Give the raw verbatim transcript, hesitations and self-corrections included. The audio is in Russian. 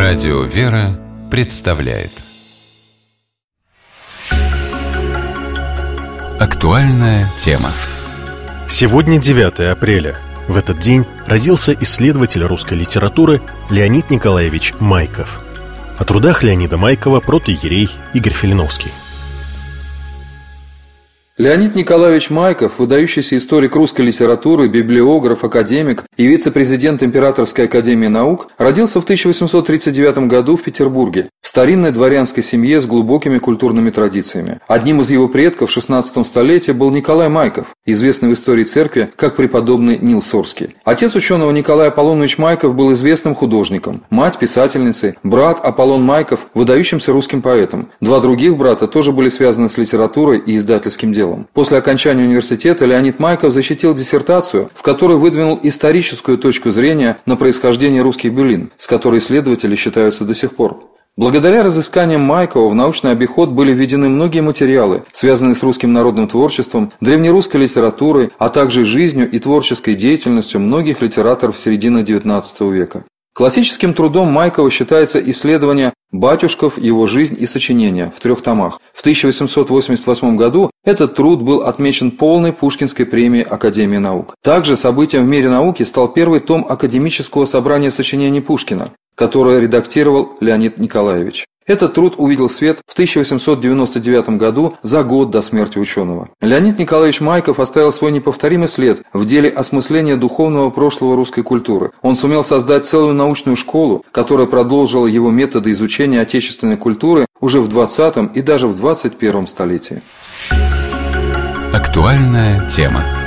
Радио «Вера» представляет актуальная тема. Сегодня девятое апреля. В этот день родился исследователь русской литературы Леонид Николаевич Майков. О трудах Леонида Майкова протоиерей Игорь Филиновский. Леонид Николаевич Майков, выдающийся историк русской литературы, библиограф, академик и вице-президент Императорской академии наук, родился в тысяча восемьсот тридцать девятом году в Петербурге, в старинной дворянской семье с глубокими культурными традициями. Одним из его предков в шестнадцатом столетии был Николай Майков, известный в истории церкви как преподобный Нил Сорский. Отец ученого Николай Аполлонович Майков был известным художником, мать писательницей, брат Аполлон Майков выдающимся русским поэтом. Два других брата тоже были связаны с литературой и издательским делом. После окончания университета Леонид Майков защитил диссертацию, в которой выдвинул историческую точку зрения на происхождение русских былин, с которой исследователи считаются до сих пор. Благодаря разысканиям Майкова в научный обиход были введены многие материалы, связанные с русским народным творчеством, древнерусской литературой, а также жизнью и творческой деятельностью многих литераторов середины девятнадцатого века. Классическим трудом Майкова считается исследование «Батюшков. Его жизнь и сочинения» в трех томах. В тысяча восемьсот восемьдесят восьмом году этот труд был отмечен полной Пушкинской премией Академии наук. Также событием в мире науки стал первый том академического собрания сочинений Пушкина, которое редактировал Леонид Николаевич. Этот труд увидел свет в тысяча восемьсот девяносто девятом году, за год до смерти ученого. Леонид Николаевич Майков оставил свой неповторимый след в деле осмысления духовного прошлого русской культуры. Он сумел создать целую научную школу, которая продолжила его методы изучения отечественной культуры уже в двадцатом и даже в двадцать первом столетии. Актуальная тема.